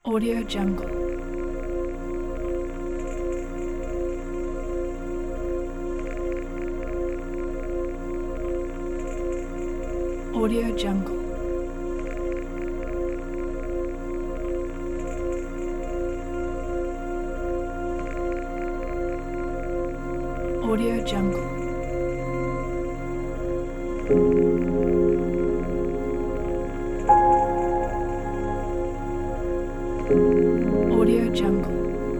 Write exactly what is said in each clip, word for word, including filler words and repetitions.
Audio Jungle. Audio Jungle. Audio Jungle. Audio Jungle.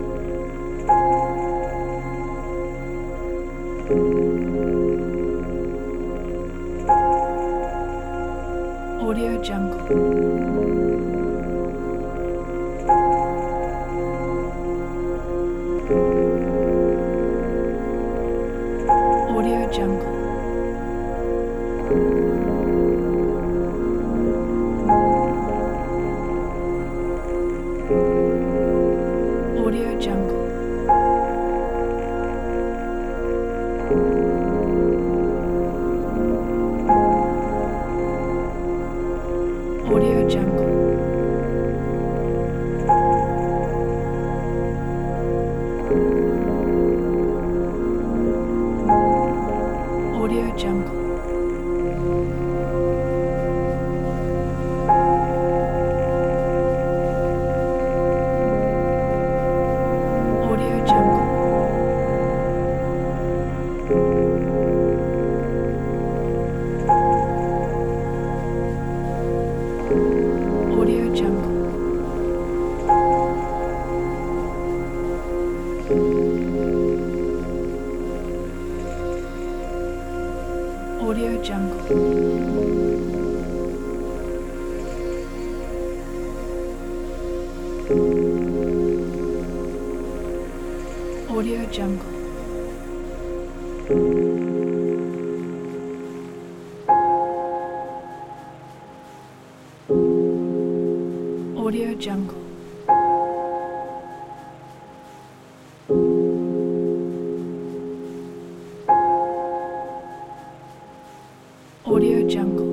Audio Jungle. Audio Jungle. Audio Jungle. Audio Jungle. Audio Jungle. Audio Jungle. Audio Jungle. Audio Jungle. Audio Jungle. Audio Jungle. Audio Jungle.